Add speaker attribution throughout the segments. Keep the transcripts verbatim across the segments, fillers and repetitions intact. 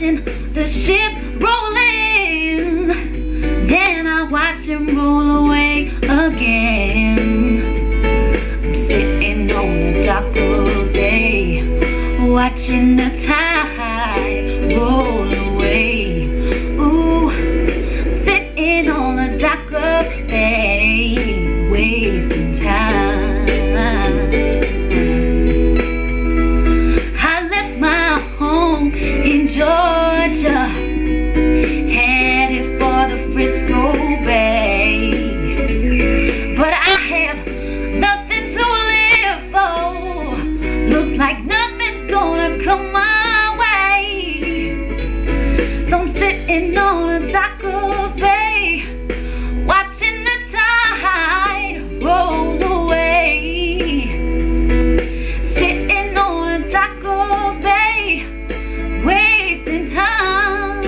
Speaker 1: watching the ship rolling, then I watch him roll away again. I'm sitting on the dock of bay, watching the tide roll away. Ooh, sitting on the dock of bay, wasting time. I left my home in Georgia, headed for the Frisco Bay, but I have nothing to live for. Looks like nothing's gonna come my way, so I'm sitting on a dock of bay, watching the tide roll away. Sitting on a dock of bay, wasting time.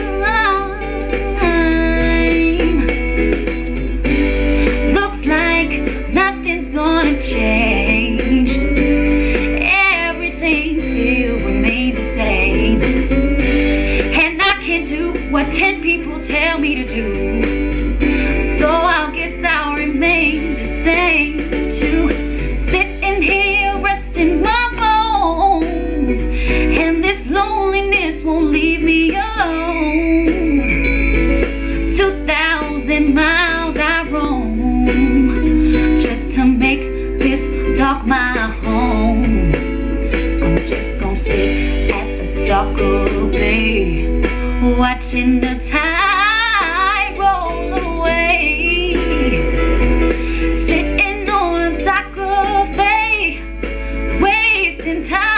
Speaker 1: Looks like nothing's gonna change, everything still remains the same, and I can do what ten people tell me to do, so I guess I'll remain the same too. Sitting here resting my bones, and this loneliness won't leave me alone. Two thousand miles I roam, just to make this dock my home. I'm just gonna sit at the dock of bay, watching the tide roll away. Sitting on a dock of bay, wasting time.